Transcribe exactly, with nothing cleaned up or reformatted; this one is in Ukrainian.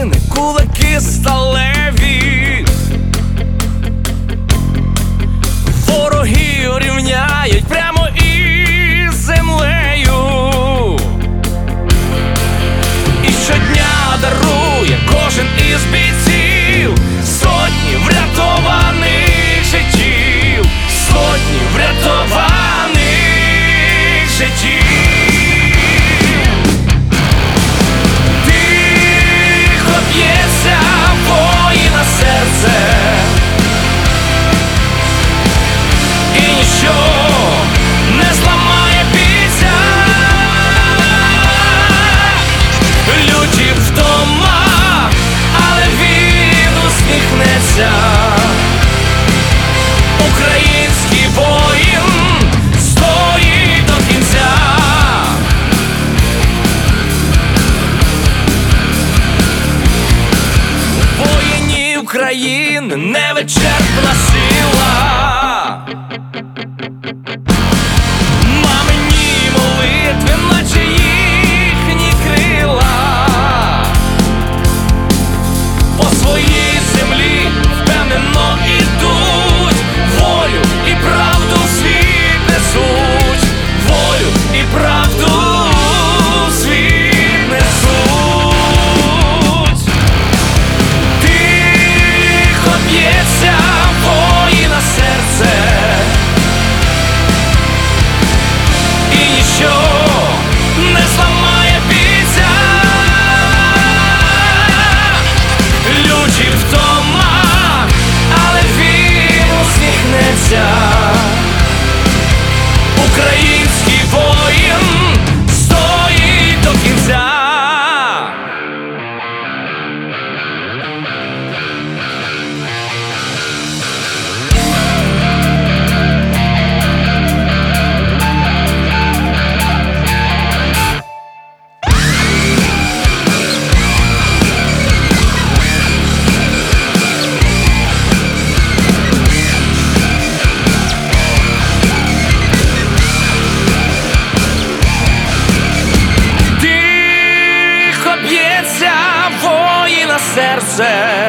України, кулаки сталеві, ворогів рівняють прямо із землею, і щодня дарує кожен із бійців сотні врятованих життів, сотні врятованих життів. Тихо б'ється воїна серце, і ніщо не зламає бійця. Люті вдома, але він усміхнеться. Український воїн стоїть до кінця. У воїнів України невичерпна сила. Мамині молитви, наче їхні крила, по своїй землі впевнено ідуть, волю і правду в світ несуть, волю і правду в світ несуть. Тихо б'ється воїна серце, і ніщо не зламає бійця. Люті вдома, але він усміхнеться. Український воїн стоїть до кінця. Тихо б'ється воїна серце,